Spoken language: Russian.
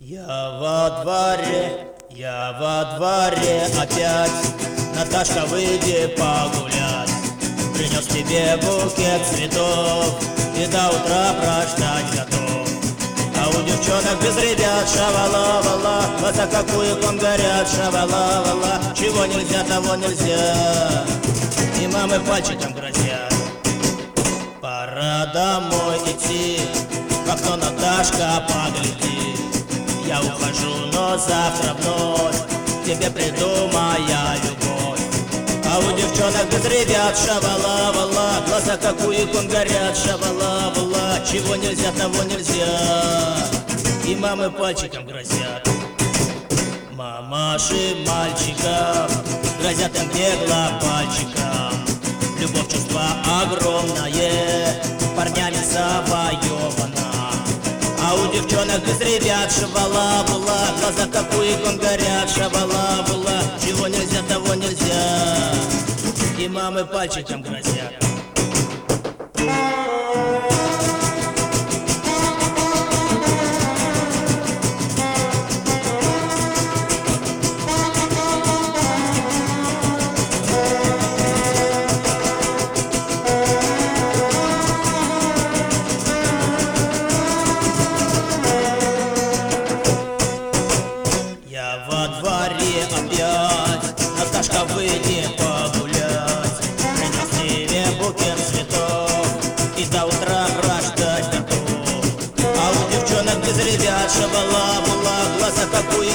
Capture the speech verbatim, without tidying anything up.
Я во дворе, я во дворе опять. Наташка, выйди погулять. Принес тебе букет цветов и до утра прождать готов. А у девчонок без ребят шавала-вала, глаза как уиком горят, шавала-вала. Чего нельзя, того нельзя, и мамы пальчиком грозят. Пора домой идти, в окно Наташка погляди. Я ухожу, но завтра вновь тебе приду, моя любовь. А у девчонок без ребят шавала-вала, глаза как уиком горят, шавала-вала. Чего нельзя, того нельзя, и мамы пальчиком грозят. Мамаши мальчикам грозят им бегло пальчиком. Любовь, чувство огромное, парнями завоевана. А у девчонок без ребят шавала-вала, глаза как уиком горят, шавала-вала. Чего нельзя, того нельзя, и мамы пальчиком грозят. Во дворе опять, Наташка, выйди погулять. Принес тебе букет цветов и до утра прождать готов. А у девчонок без ребят шавала-вала, глаза как у